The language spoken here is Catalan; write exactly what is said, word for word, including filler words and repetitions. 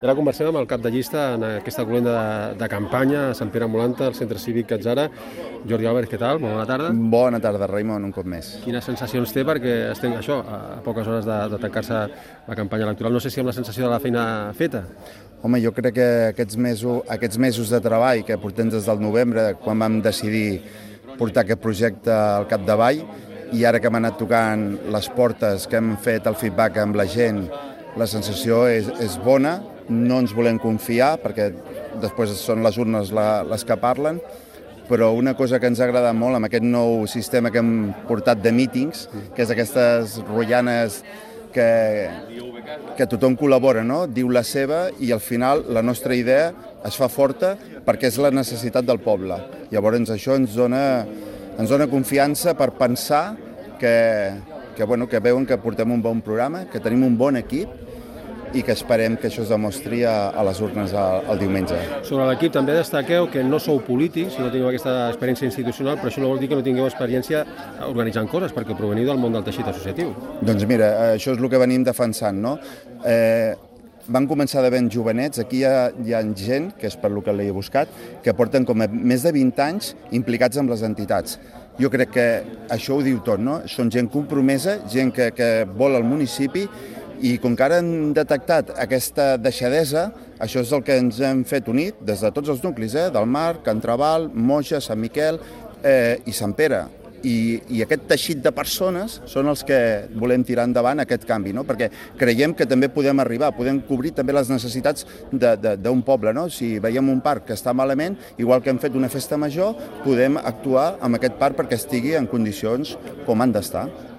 Ara conversem amb el cap de llista en aquesta colenda de, de campanya a Sant Pere Molanta, al Centre Cívic Catzara. Jordi Albert, què tal? Molt bona tarda. Bona tarda, Raimon, un cop més. Quines sensacions té perquè estem això, a poques hores de, de tancar-se la campanya electoral? No sé si amb la sensació de la feina feta. Home, jo crec que aquests mesos, aquests mesos de treball que portem des del novembre, quan vam decidir portar aquest projecte al capdavall, i ara que hem anat tocant les portes, que hem fet el feedback amb la gent, la sensació és, és bona. No ens volem confiar, perquè després són les urnes la, les que parlen, però una cosa que ens ha agradat molt amb aquest nou sistema que hem portat de mítings, que és aquestes rotllanes que, que tothom col·labora, no? Diu la seva i al final la nostra idea es fa forta perquè és la necessitat del poble. Llavors això ens dona, ens dona confiança per pensar que, que, bueno, que veuen que portem un bon programa, que tenim un bon equip i que esperem que això es demostri a, a les urnes el, el diumenge. Sobre l'equip també destaqueu que no sou polítics, no teniu aquesta experiència institucional, però això no vol dir que no tingueu experiència organitzant coses, perquè proveniu del món del teixit associatiu. Doncs mira, això és el que venim defensant, no? Eh, van començar de ben jovenets, aquí hi ha, hi ha gent, que és per lo que l'he buscat, que porten com a més de vint anys implicats amb les entitats. Jo crec que això ho diu tot, no? Són gent compromesa, gent que, que vol al municipi, i com que ara han detectat aquesta deixadesa, això és el que ens hem fet unit des de tots els nuclis, eh? Del Mar, Can Trabal, Moja, Sant Miquel eh, i Sant Pere. I, I aquest teixit de persones són els que volem tirar endavant aquest canvi, no? Perquè creiem que també podem arribar, podem cobrir també les necessitats d'un poble, no? Si veiem un parc que està malament, igual que hem fet una festa major, podem actuar amb aquest parc perquè estigui en condicions com han d'estar.